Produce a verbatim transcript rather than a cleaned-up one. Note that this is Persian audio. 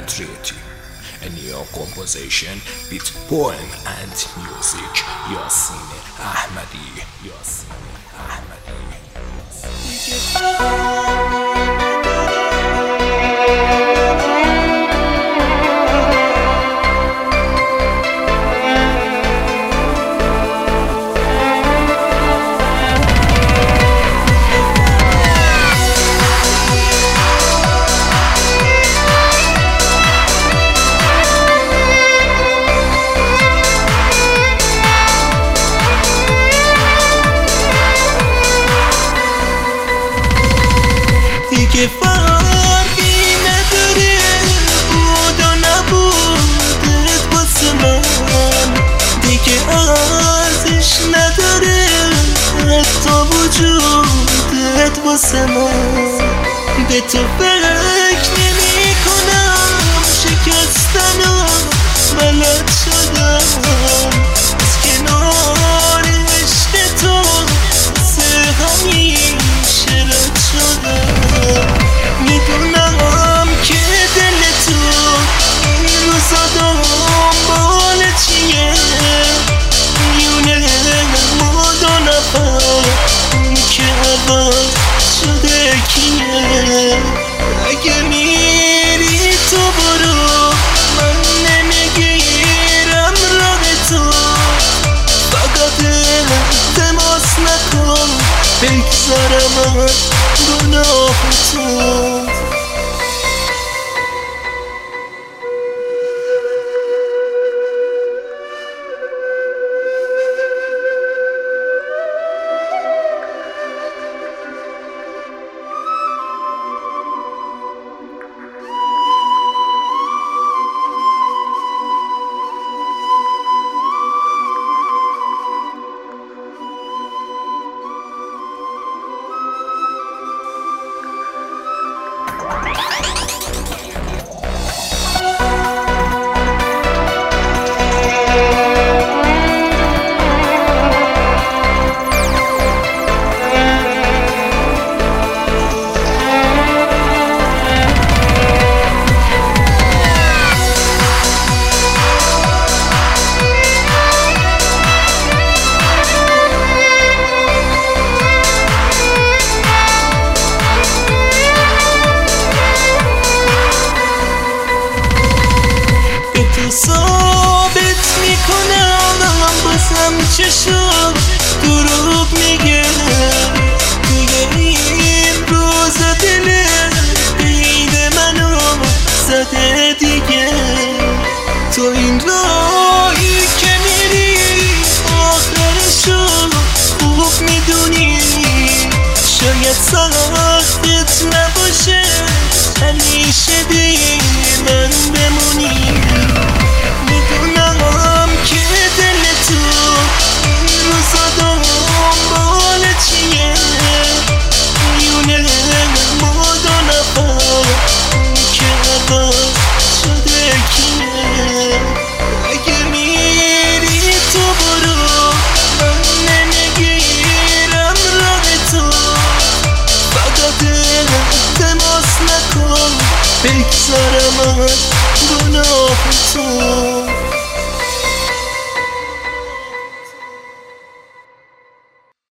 treaty. A new composition with poem and music. Yasin Ahmadi. Yasin Ahmadi. دیگه فرقی نداره بود و نبودت واسه من، دیگه ارزش نداره حتی وجودت واسه من. به تو فکر نمی کنم، شکستن و بلد شدم از کنار عشق تو، سه همیشه رد شدم. میدونم که دل تو این روزا دنبال چیه، میونه مود و نفر که عوض شده کیه. اگه میری تو برو، من نمیگیرم راه تو، فقط التماس نکن بگذارم از گناه تو. ثابت میکنم بازم چشم دروغ میگه، توی این روز دل قید منو زده دیگه. تو این راهی که میری آخرشو خوب میدونی، شاید سلام